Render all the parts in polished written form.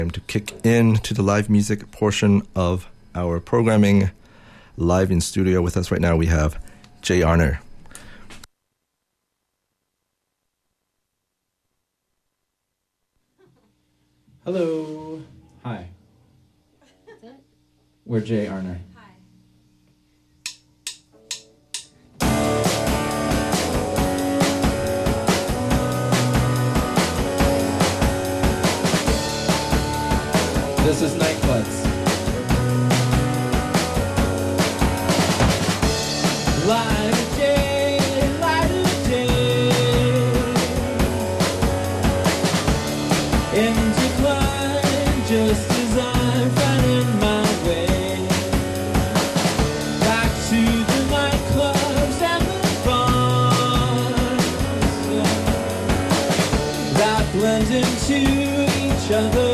To kick in to the live music portion of our programming. Live in studio with us right now, we have Jay Arner. Hello. Hi. We're Jay Arner. This is Nightclubs. Light of day, light of day. In decline, just as I'm finding my way back to the nightclubs and the bars that blend into each other.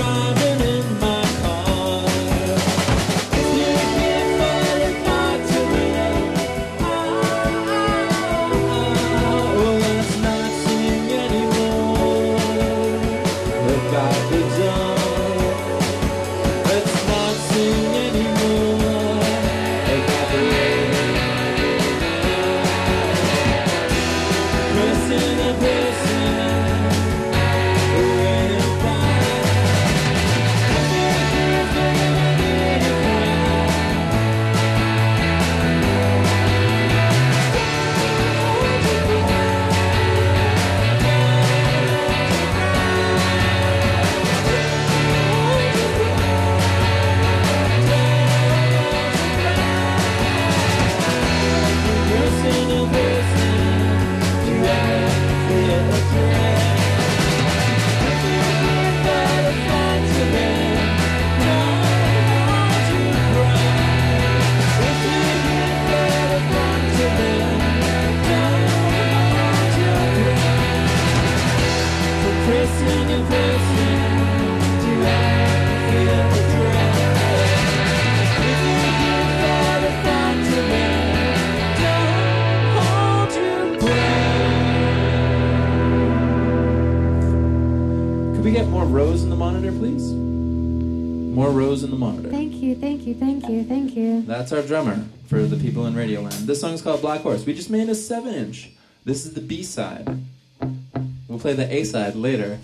Rows in the monitor, please. More rows in the monitor. Thank you, thank you, thank you, thank you. That's our drummer for the people in Radioland. This song is called Black Horse. We just made a 7-inch. This is the B-side. We'll play the A-side later.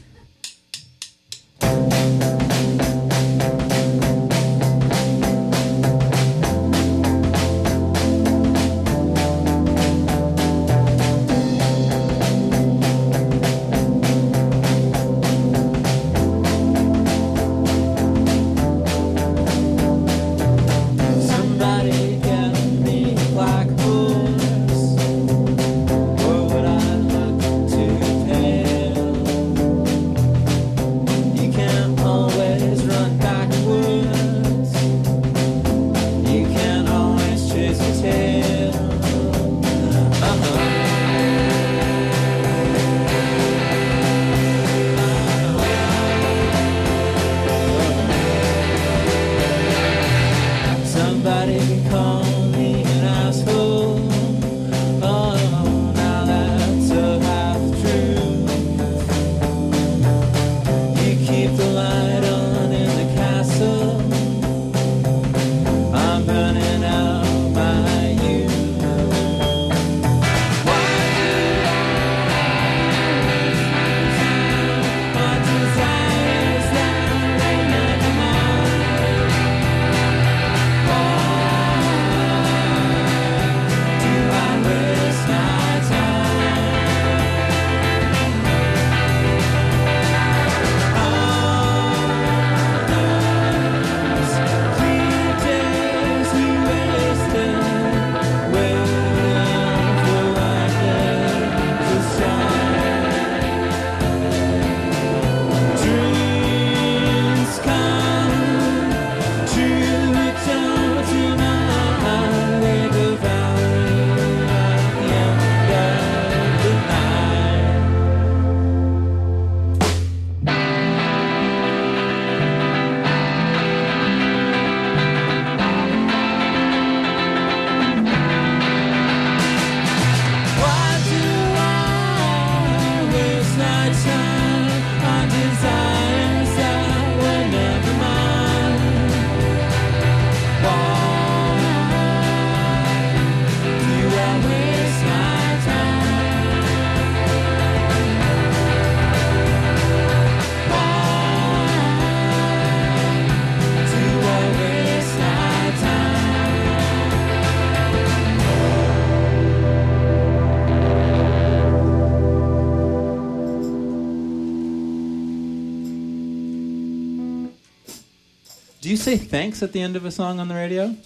Do you say thanks at the end of a song on the radio?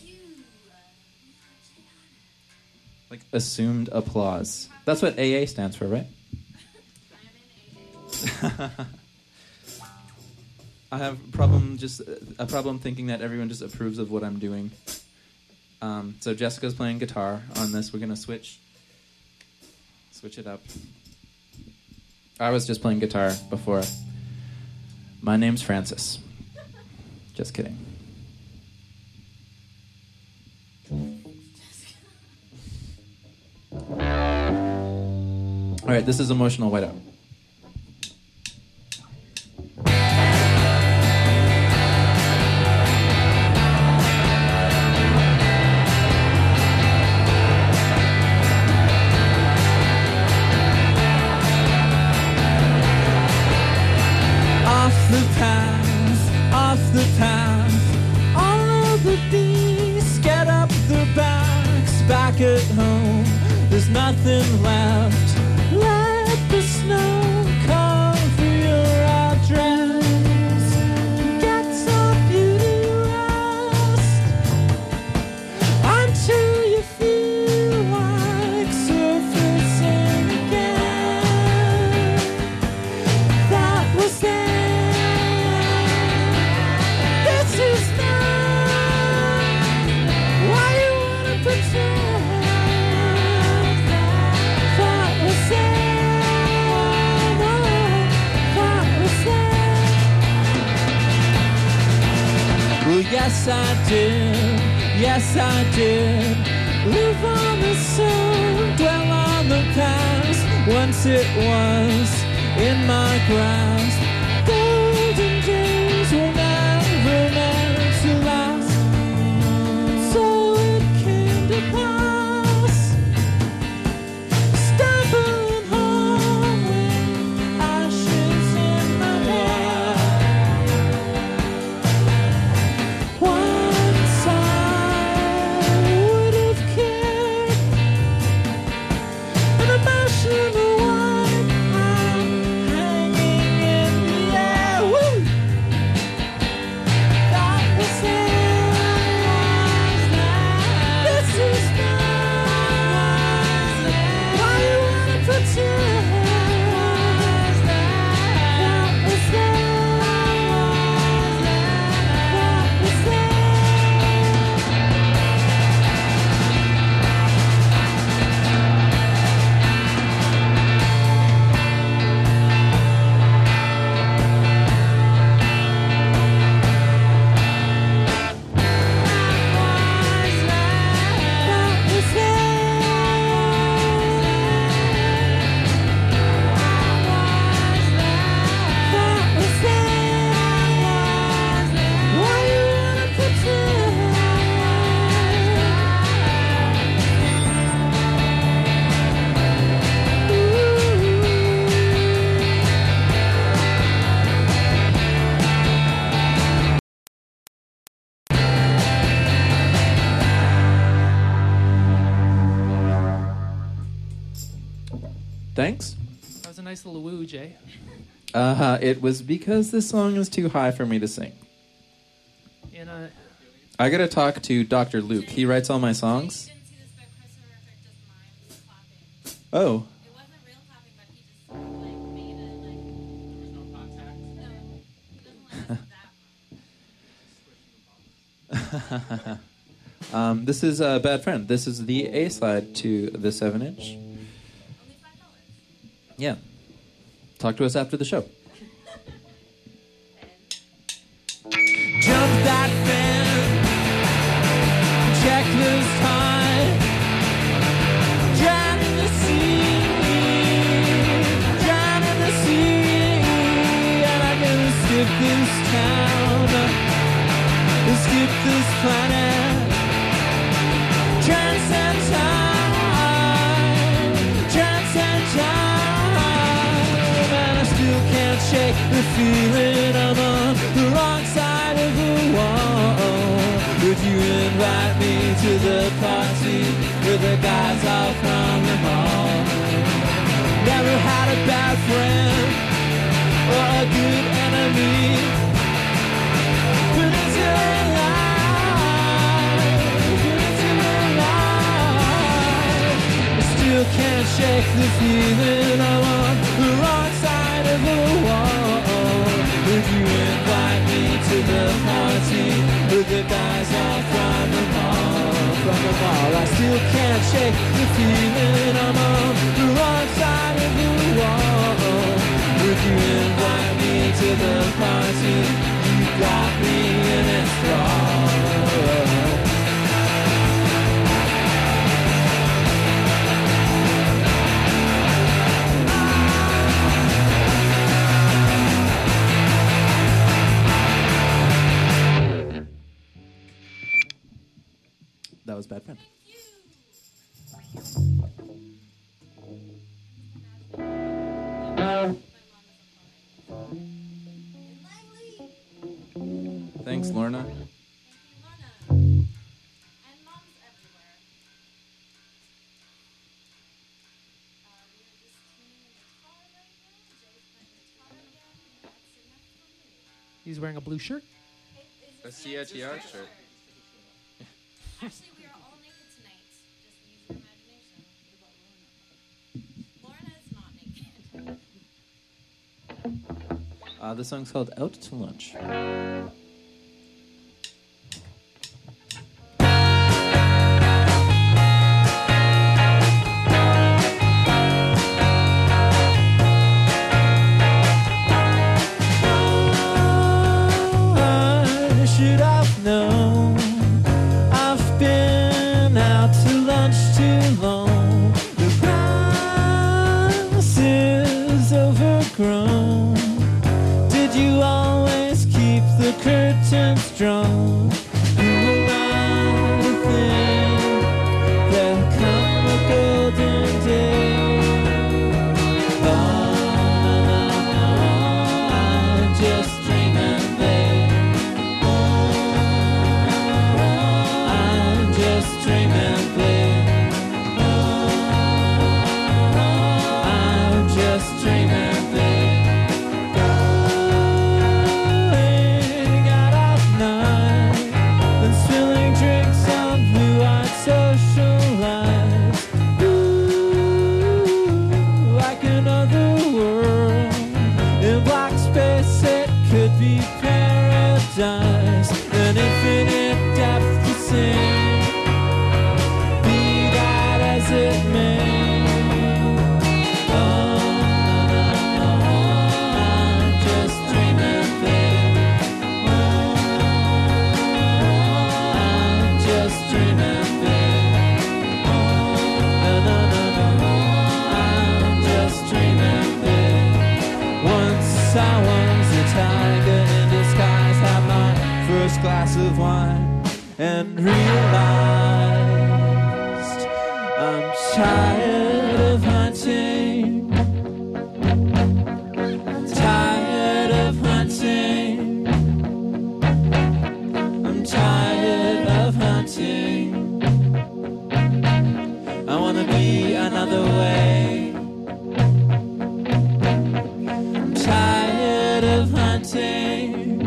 Like assumed applause. That's what AA stands for, right? I have a problem thinking that everyone just approves of what I'm doing. So Jessica's playing guitar on this. We're gonna switch it up. I was just playing guitar before. My name's Francis. Just kidding. All right, this is Emotional Whiteout. Off the path, all of the beasts get up their backs. Back at home, there's nothing left. Let the snow cover your address. Get some beauty rest until you feel like surfacing again. That was then. Yes I did, live on the sun, dwell on the past. Once it was in my grasp. Golden days were never meant to last, so it came to pass. Stumbling home with ashes in my hair. Once I would have cared, an emotional one, I'm hanging in the air. Woo! That was then. This is now. Why you wanna pretend? That was then. That was then. Thanks. That was a nice little woo, Jay. It was because this song is too high for me to sing. And I gotta talk to Dr. Luke. He writes all my songs. Didn't see this, but Chris Horrific just mimed clapping. Oh. It wasn't real clapping, but he just like made it like. There was no contact. No, he doesn't like that. This is Bad Friend. This is the A side to the 7-inch. Only $5. Yeah. Talk to us after the show. Jump that fence, checklist high, drown in the sea, and I'm gonna skip this town, skip this planet, transcend time, and I still can't shake the feeling I'm on the wrong side of the wall. Would you invite me to the party with the guys all from the mall? Never had a bad friend or a good enemy, but is there the party with the guys all from the mall. I still can't shake the feeling I'm on the wrong side of the wall. Would you invite me to the party? You got me in its thrall. That was Bad Friend. Thanks, Lorna. And moms everywhere. We are just tuning the guitar right now. Jay's playing guitar again. That's enough for me. He's wearing a blue shirt. A CITR shirt. Actually, we are all naked tonight. Just use your imagination. Lorna is not naked. The song's called Out to Lunch. Should have known I've been out to lunch too long. The grass is overgrown. Did you always keep the curtains drawn? Who am I to think there'll come a golden day? I'm just dreaming, babe. I'm just dreaming, babe. I'm just dreaming, babe. Going out at night and spilling drinks on blue-eyed social lights. Ooh, like another world in black space, it could be paradise. An infinite depth to sing, be that as it may. I'm just dreaming, babe. I'm just dreaming, babe. I'm just dreaming, babe. Once I was a tiger in disguise, had my first glass of wine and realized I'm tired of hunting. Tired of hunting. I'm tired of hunting. I wanna be another way. I'm tired of hunting.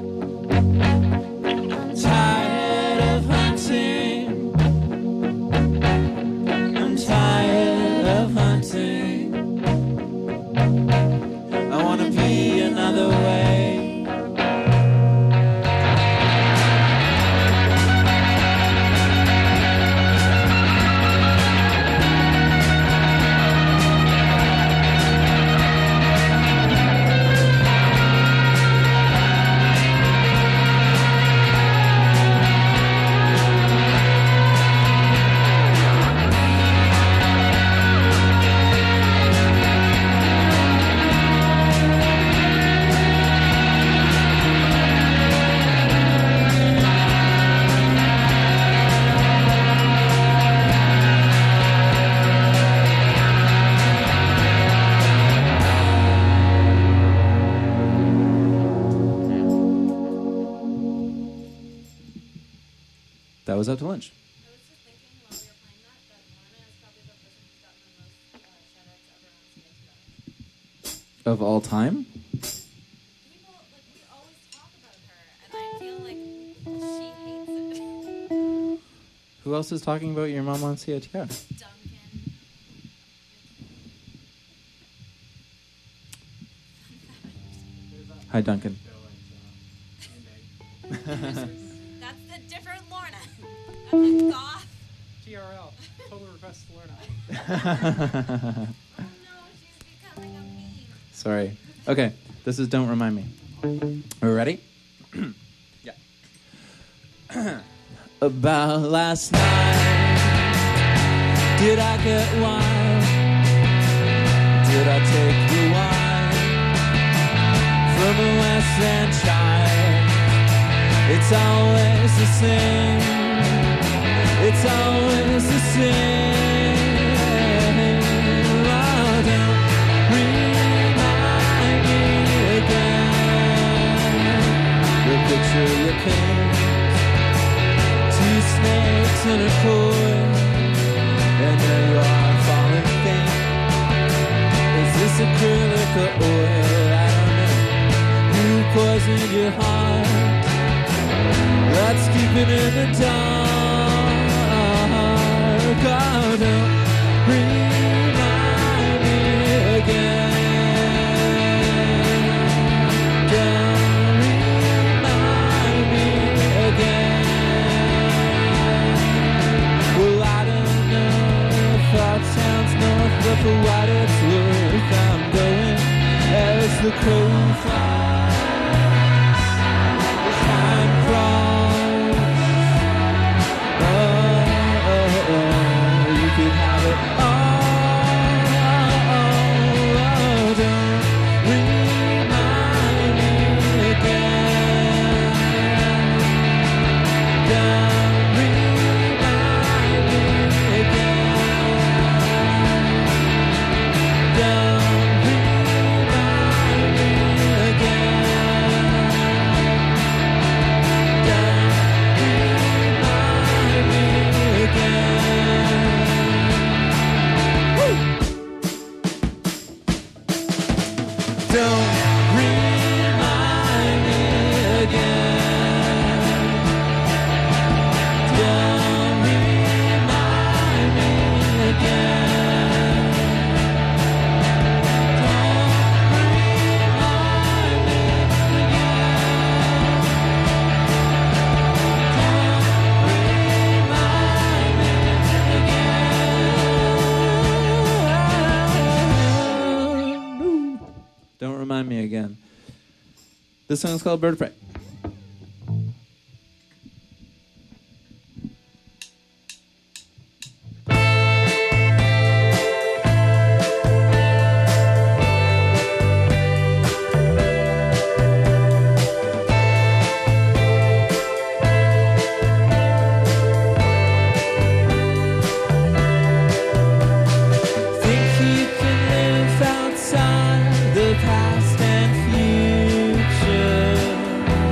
Tired of hunting. I'm tired of hunting. I wanna be another way. That was Out to Lunch. I was just thinking while we were playing that Lorna is probably the person who's gotten the most shout-outs ever on CITR. Of all time? People, like, we always talk about her, and I feel like she hates it. Who else is talking about your mom on CITR? Duncan. Hi, Duncan. That's the different Lorna. That's a goth. TRL. Total Request Lorna. Oh no, she's becoming a meme. Sorry. Okay, this is Don't Remind Me. Are we ready? Yeah. About last night, did I get wild? Did I take the wine from a West End child? It's always the same. It's always the same. Oh, don't remind me again. The picture you paint, two snakes in a cord, and there you are falling faint. Is this acrylic or oil? I don't know. Who poisoned your heart? Let's keep it in the dark. Oh, don't remind me again. Don't remind me again. Well, I don't know if that sounds north, but for what it's worth, I'm going as the crow flies. As time crawls. You could have it all. Don't remind me again. Don't remind me again. Don't remind me again. Don't remind me again. Woo! Don't remind me again. Don't remind me again. Don't remind me again. Don't remind me again. This song is called Bird of Prey. Think you can live outside the past and future.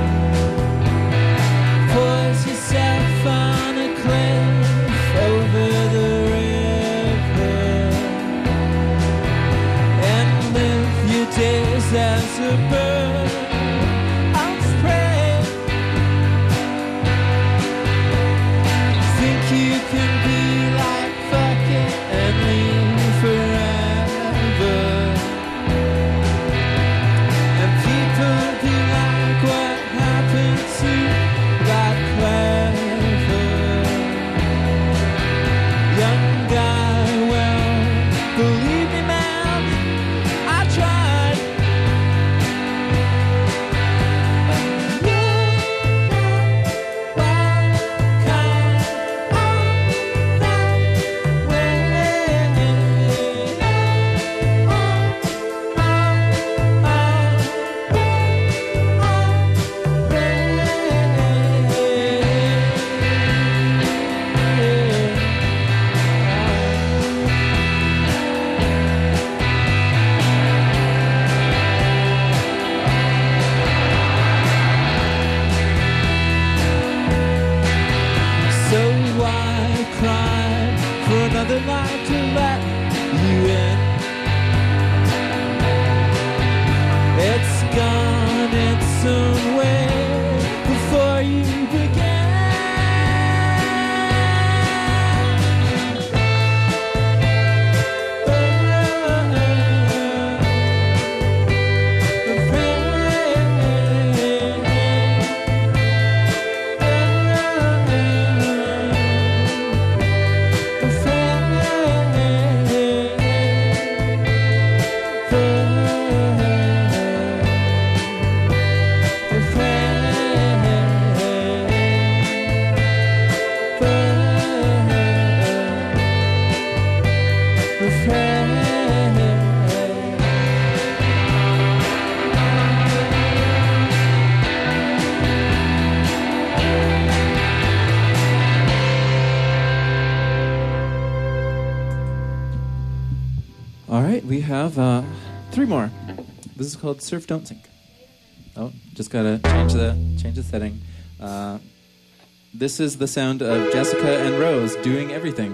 we have 3 more. This is called Surf Don't Sink. Oh, just gotta change the setting. This is the sound of Jessica and Rose doing everything.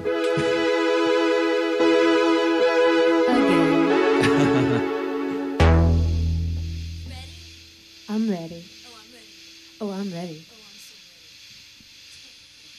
I'm ready. Oh, I'm ready. Oh, I'm ready. Oh, I'm so ready.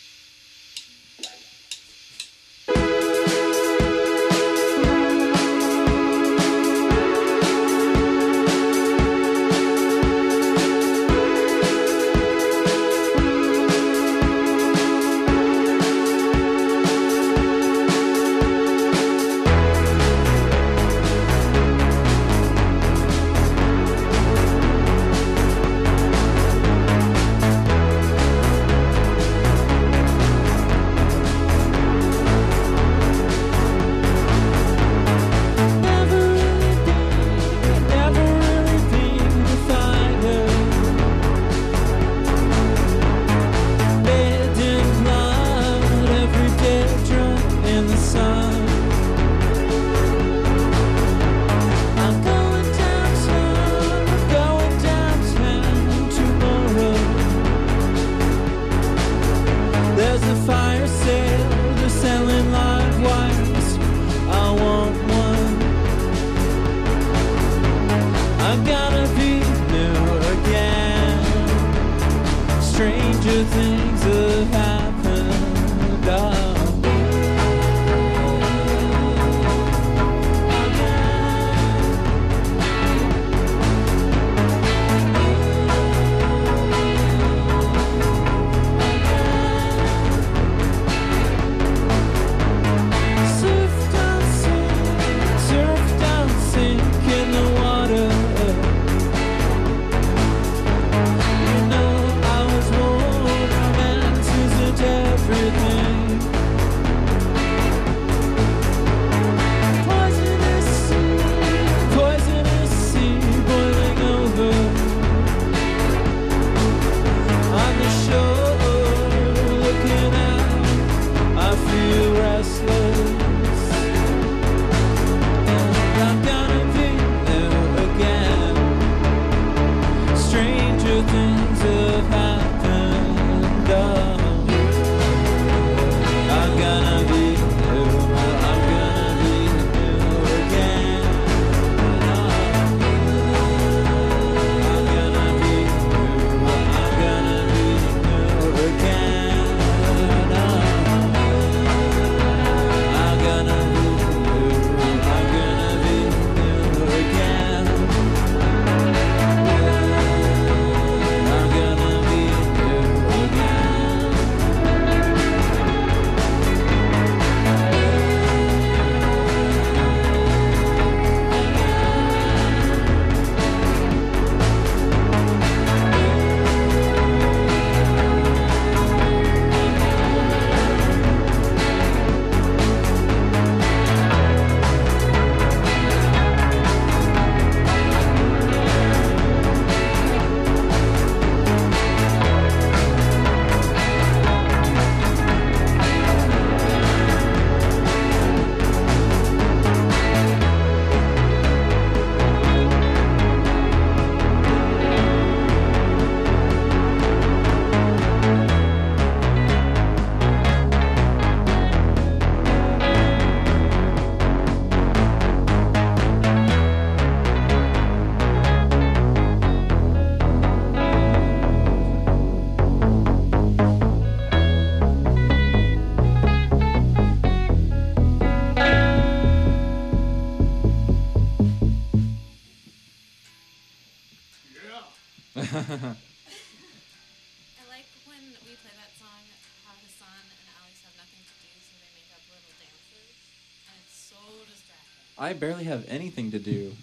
I like when we play that song, how Hassan and Alex have nothing to do, so they make up little dances, and it's so distracting. I barely have anything to do.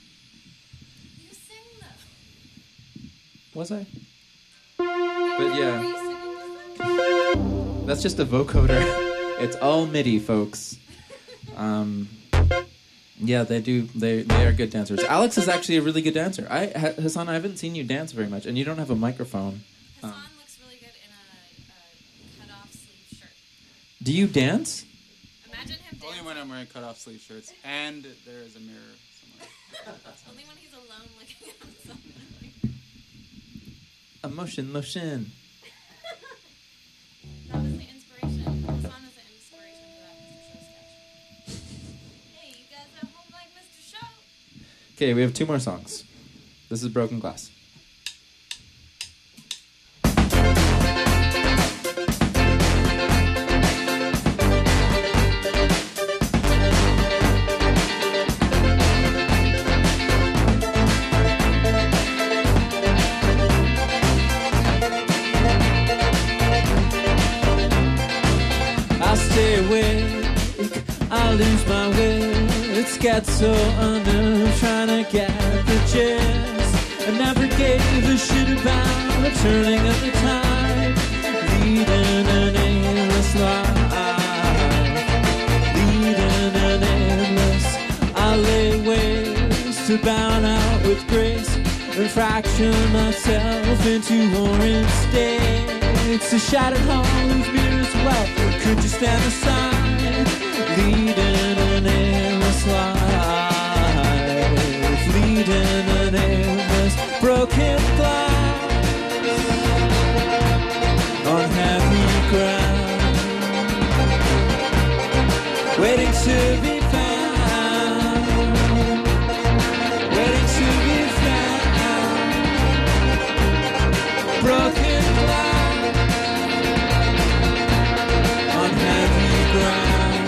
You sing though. Was I? But Were yeah, you singing with them? that's just a vocoder. It's all MIDI, folks. Yeah, they do. They are good dancers. Alex is actually a really good dancer. Hassan, I haven't seen you dance very much, and you don't have a microphone. Hassan looks really good in a cut-off sleeve shirt. Do you dance? Imagine him Only when I'm wearing cut-off sleeve shirts, and there is a mirror somewhere. Only when he's alone looking at himself. Motion. That was the inspiration. The song is the inspiration for that Mr. Show sketch. Hey, you guys at home like Mr. Show? Okay, we have 2 more songs. This is Broken Glass. I lose my wits, get so under, trying to get the gist. I never gave a shit about turning of the tide, leading an aimless life, leading an aimless. I lay waste to bound out with grace and fracture myself into orange states. A shattered hall of mirrors, well, could you stand aside? Leading an aimless life, leading an aimless broken glass on heavy ground, waiting to be found, waiting to be found, broken glass on heavy ground.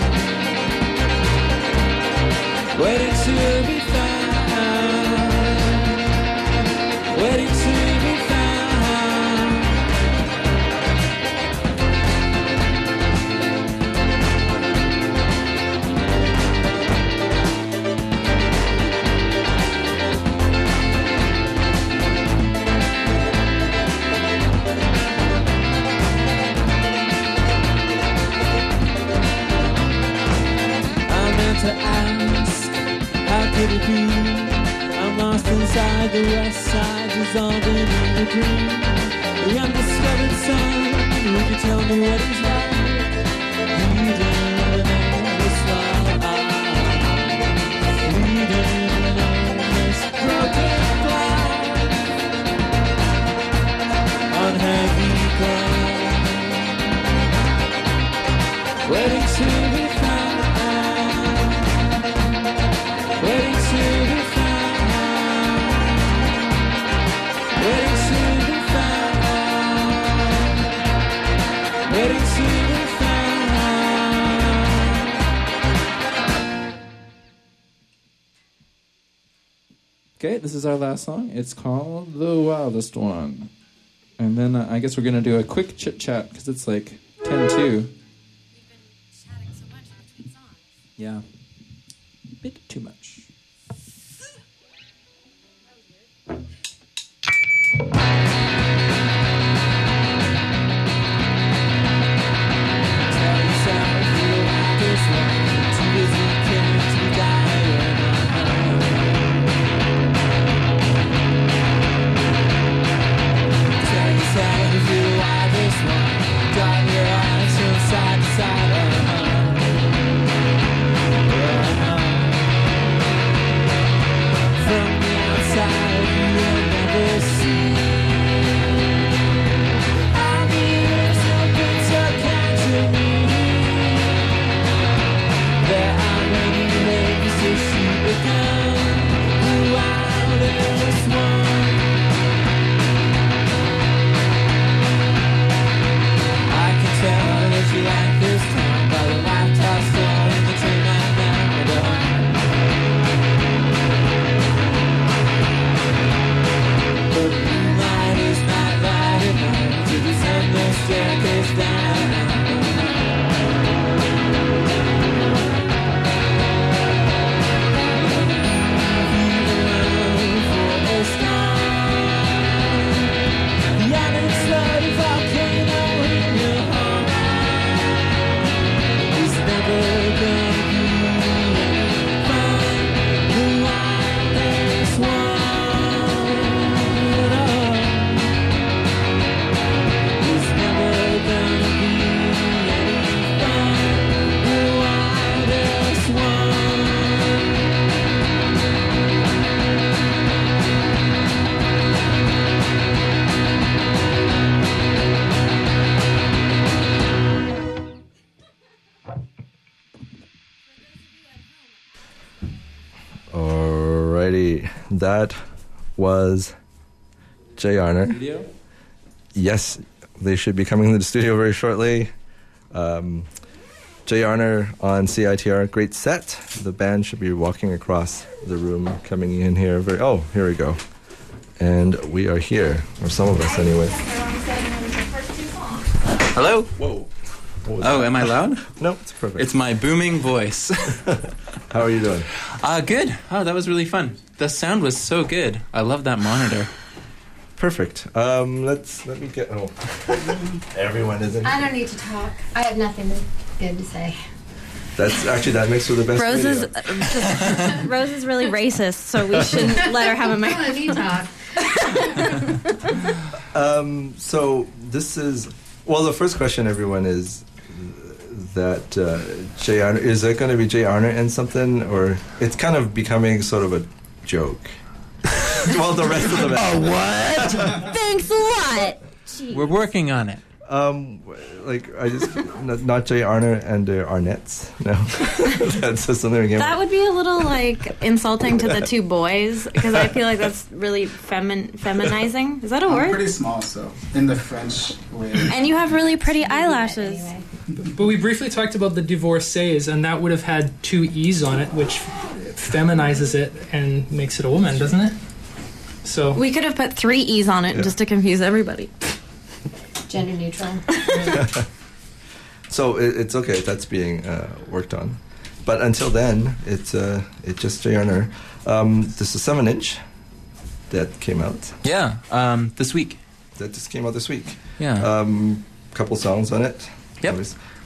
Waiting to be found, waiting to be found. I meant to ask, how could it be? I'm lost inside the west side, dissolving in the green. The undiscovered sun, would you tell me what it's like? Leading an aimless life, leading an aimless broken glass on heavy ground, waiting to be found. Waiting to be found, waiting to be found, waiting to be found. Okay, this is our last song. It's called The Wildest One. And then I guess we're going to do a quick chit-chat because it's like 10-2. We've been chatting so much in between songs. Yeah. A bit too much. Like this time. that was Jay Arner. Video? Yes, they should be coming to the studio very shortly. Jay Arner on CITR, great set. The band should be walking across the room, coming in here. Here we go. And we are here, or some of us anyway. Hello? Whoa. Oh, am I loud? No, it's perfect. It's my booming voice. How are you doing? Good. Oh, that was really fun. The sound was so good. I love that monitor. Perfect. Let me get. Oh, everyone is in. I don't need to talk. I have nothing good to say. That makes for the best. Rose is video. Rose is really racist, so we shouldn't let her have a microphone. So this is the first question, everyone, is that Jay Arner, is it going to be Jay Arner and something, or it's kind of becoming sort of a joke? Well, the rest of the band. What? Thanks a lot. Jeez. We're working on it. I just not Jay Arner and the Arnettes. No, that's just something again. That would be a little insulting to the two boys, because I feel like that's really feminizing. Is that a I'm word? pretty small, so in the French way. And you have really pretty eyelashes. Anyway. But we briefly talked about the divorcees, and that would have had 2 E's on it, which feminizes it and makes it a woman, doesn't it? So We could have put 3 E's on it just to confuse everybody. Gender neutral. So it's okay. That's being worked on. But until then, it's just Jay Arner. This is 7-inch that came out. Yeah, this week. That just came out this week. Yeah. Couple songs on it. Yep.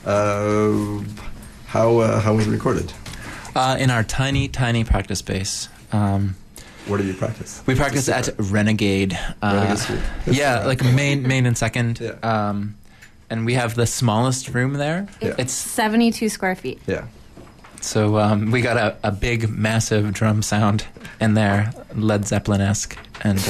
How was it recorded? In our tiny practice space. Where do you practice? We practice at Renegade. Renegade School. Yeah, like main and second. Yeah. And we have the smallest room there. Yeah. It's 72 square feet. Yeah. so we got a big, massive drum sound in there, Led Zeppelin-esque, and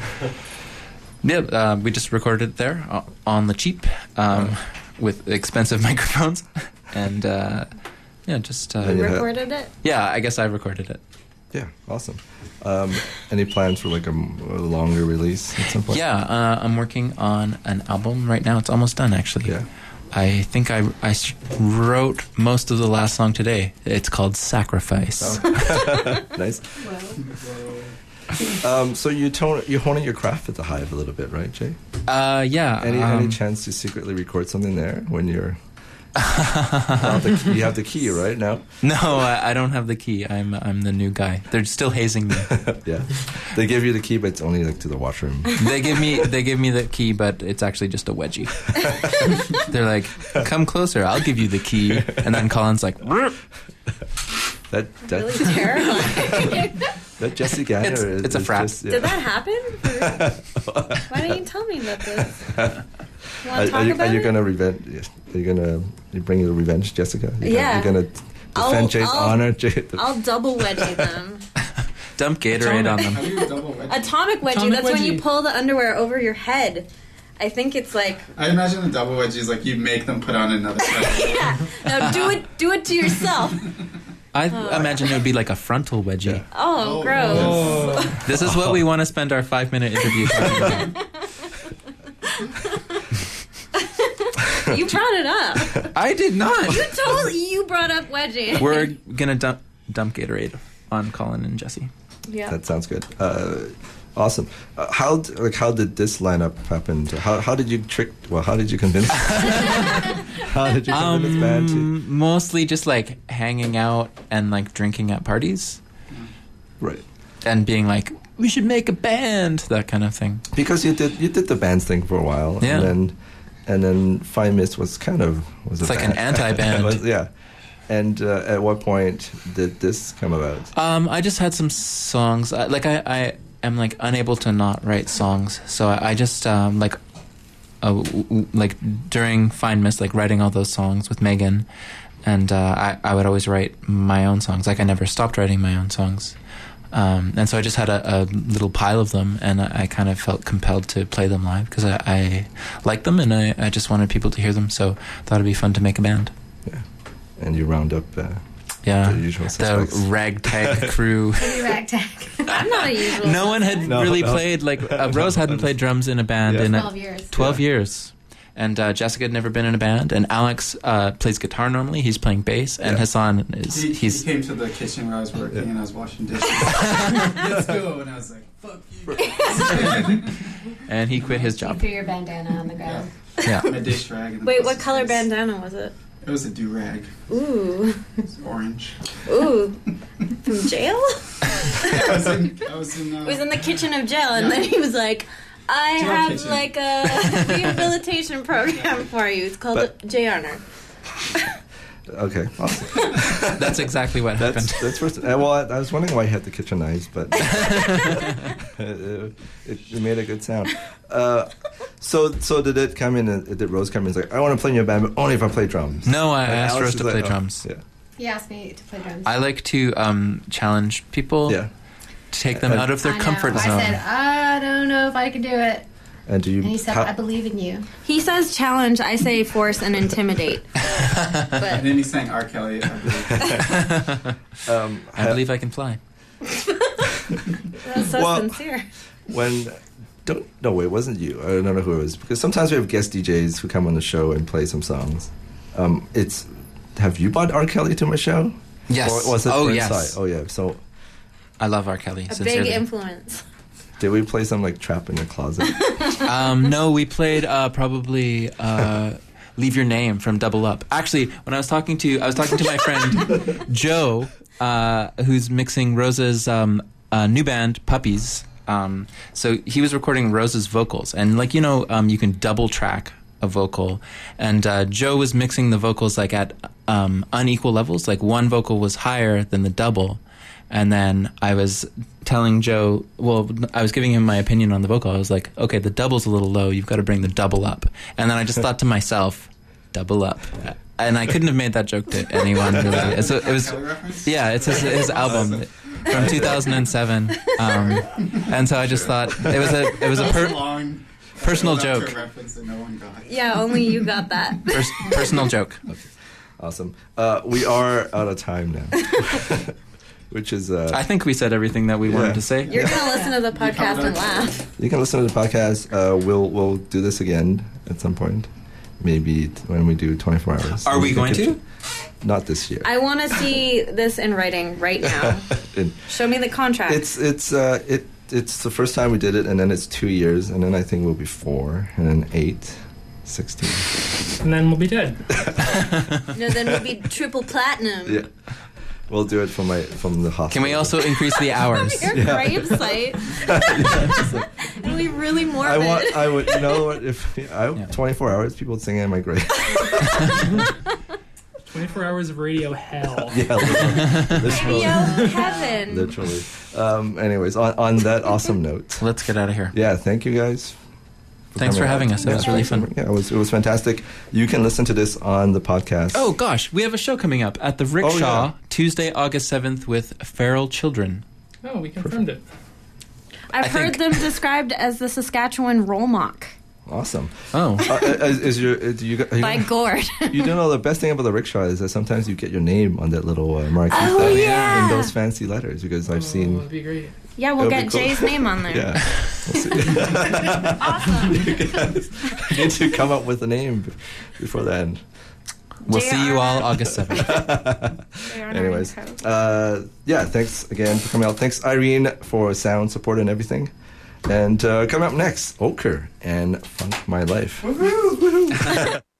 we just recorded it there on the cheap with expensive microphones, and just Recorded it? Yeah, I guess I recorded it. Yeah, awesome. Any plans for like a longer release at some point? Yeah, I'm working on an album right now. It's almost done, actually. Yeah. I think I wrote most of the last song today. It's called Sacrifice. Oh. Nice. So you're honing your craft at the Hive a little bit, right, Jay? Yeah. Any chance to secretly record something there when you're... you have the key right now? No, I don't have the key. I'm the new guy. They're still hazing me. Yeah, they give you the key, but it's only like to the washroom. They give me the key, but it's actually just a wedgie. They're like, "Come closer, I'll give you the key." And then Colin's like, That Really terrifying. that Jesse Ganner it's a frat. Did that happen? Why didn't you tell me about this? You want to talk about Are you it? gonna revenge? Are you gonna bring your revenge, Jessica? Yeah. You're gonna defend Jay's honor. I'll double wedgie them. dump Gatorade on them. How do you double wedgie? Atomic wedgie. Atomic That's when you wedgie. pull the underwear over your head. I think it's like I imagine the double wedgie is like you make them put on another sweater. yeah. Now do it to yourself. I imagine it would be like a frontal wedgie. Yeah. Oh, gross. Oh. This is what we want to spend our 5-minute interview talking about. You brought it up. I did not. You brought up wedgie. We're gonna dump Gatorade on Colin and Jesse. Yeah. That sounds good. Awesome. How did this lineup happen? How did you how did you convince? How did you convince band to? Mostly just like hanging out and like drinking at parties Right. and being like, we should make a band, that kind of thing. Because you did the bands thing for a while, Yeah. and then Fine Mist was It's like an anti-band. Yeah. And at what point did this come about? I just had some songs. I am like unable to not write songs, so I just like during Fine Mist, like writing all those songs with Megan, and I would always write my own songs. Like I never stopped writing my own songs, and so I just had a little pile of them, and I kind of felt compelled to play them live because I liked them, and I just wanted people to hear them. So I thought it'd be fun to make a band. Yeah. And you round up Yeah, the usual the suspects. ragtag crew. Pretty ragtag. I'm not a usual. No one had really played, like, Rose hadn't played drums in a band in 12 years. 12 years. And Jessica had never been in a band. And Alex plays guitar normally. He's playing bass. And Hassan is... He came to the kitchen where I was working and I was washing dishes. Let's go. And I was like, fuck you. And he quit his You job. threw your bandana on the ground. Yeah. My dish rag. and Wait, the what color face. bandana was it? It was a do-rag. Ooh. It was orange. Ooh. From jail? I was in It was in the kitchen of jail, and then he was like, I Jail have kitchen. like a rehabilitation program for you. It's called J. Arner. Okay, awesome. That's exactly what happened. That's first. Well, I was wondering why you had the kitchen knives, but it made a good sound. So did it come in? Did Rose come in? And like, I want to play in your band, but only if I play drums. No, I And asked Alex Rose is to like, play oh, drums. Yeah. He asked me to play drums. I like to challenge people, Yeah. to take them out of their I know. comfort zone. I said, I don't know if I can do it. And do you? And he said, how- I believe in you. He says challenge, I say force and intimidate. And But then he sang R. Kelly, I believe. I believe I can fly. that's so Well- sincere. when it wasn't you. I don't know who it was, because sometimes we have guest DJs who come on the show and play some songs. Have you brought R. Kelly to my show? Yes. Or was it Oh, Burnside? yes. Oh yeah. So I love R. Kelly. A Sincerely. big influence. did we play some like Trap in Your Closet? No, we played probably "Leave Your Name" from Double Up. Actually, when I was talking to my friend Joe, who's mixing Rose's new band Puppies. So he was recording Rose's vocals, and like you can double track a vocal, and Joe was mixing the vocals like at unequal levels. Like one vocal was higher than the double. And then I was telling Joe, I was giving him my opinion on the vocal. I was like, okay, the double's a little low. You've got to bring the double up. And then I just thought to myself, double up. And I couldn't have made that joke to anyone, really. So it was, Kelly reference? yeah, it's his album from 2007. And so I just thought it was a That was a long personal introductory joke. reference that no one got. Yeah, only you got that. personal joke. Awesome. We are out of time now, which is. I think we said everything that we wanted to say. You're going to listen to the podcast and laugh. You can listen to the podcast. We'll do this again at some point. Maybe when we do 24 hours. Are we going to? Not this year. I want to see this in writing right now. Show me the contract. It's the first time we did it, and then it's 2 years, and then I think we'll be 4, and then 8, 16. And then we'll be dead. No, then we'll be triple platinum. Yeah, we'll do it from the hospital. Can we also increase the hours? Your grave site. It'll be really morbid. I would. You know what? If 24 hours, people would sing in my grave. 24 hours of radio hell. Yeah, literally. Radio heaven. Literally. Anyways, on that awesome note, Let's get out of here. yeah, thank you guys. Thanks for coming having out. us. It was really fun. Yeah, it was fantastic. You can listen to this on the podcast. Oh gosh, we have a show coming up at the Rickshaw Tuesday, August 7th with Feral Children. Oh, we confirmed it. I've I heard think- them described as the Saskatchewan roll mock Awesome. Oh, by Gord. You don't know the best thing about the rickshaw is that sometimes you get your name on that little marquee Oh, thing yeah. in those fancy letters, because I've Oh, seen. that'd be great. Yeah, we'll It'll be get cool. Jay's name on there. Yeah. We'll see. Awesome. You guys need to come up with a name before then. we'll see you all JR. August 7th. Anyways, thanks again for coming out. Thanks, Irene, for sound support and everything. And coming up next, Ochre and Funk My Life. Woohoo!